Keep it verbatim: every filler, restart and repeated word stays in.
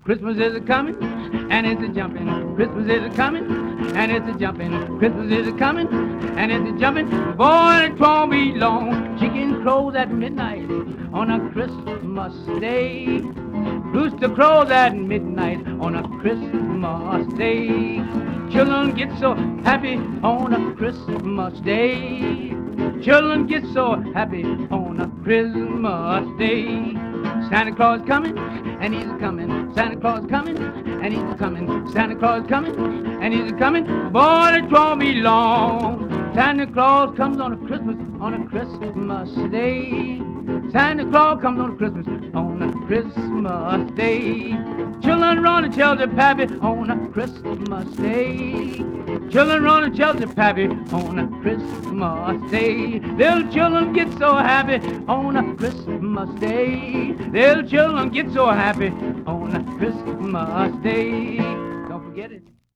Christmas is a coming, and it's a jumping. Christmas is a coming, and it's a jumping. Christmas is a coming, and it's a jumping. Boy, it won't be long. Chicken crows at midnight on a Christmas day. Rooster crows at midnight on a Christmas day. Children get so happy on a Christmas day. Children get so happy on a Christmas day. Santa Claus coming, and he's coming. Santa Claus coming, and he's coming. Santa Claus coming, and he's coming. Boy, it won't be long. Santa Claus comes on a Christmas, on a Christmas day. Santa Claus comes on a Christmas, on a Christmas day. Children run and tell their pappy on a Christmas day. Children run and tell their pappy on a Christmas day. Little children get so happy on a Christmas day. Little children get so happy on a Christmas day. Don't forget it.